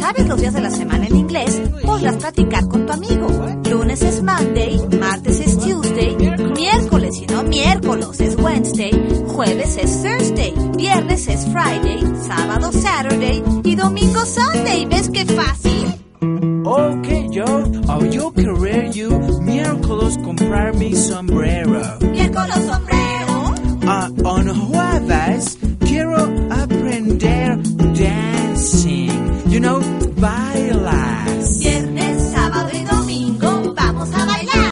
sabes los días de la semana en inglés, podrás platicar con tu amigo. Lunes es Monday, martes es Tuesday, miércoles y no miércoles es Wednesday, jueves es Thursday, viernes es Friday, sábado Saturday y domingo Sunday. ¿Ves qué fácil? Okay, yo querer you miércoles comprar mi sombrero. ¿Miércoles sombrero?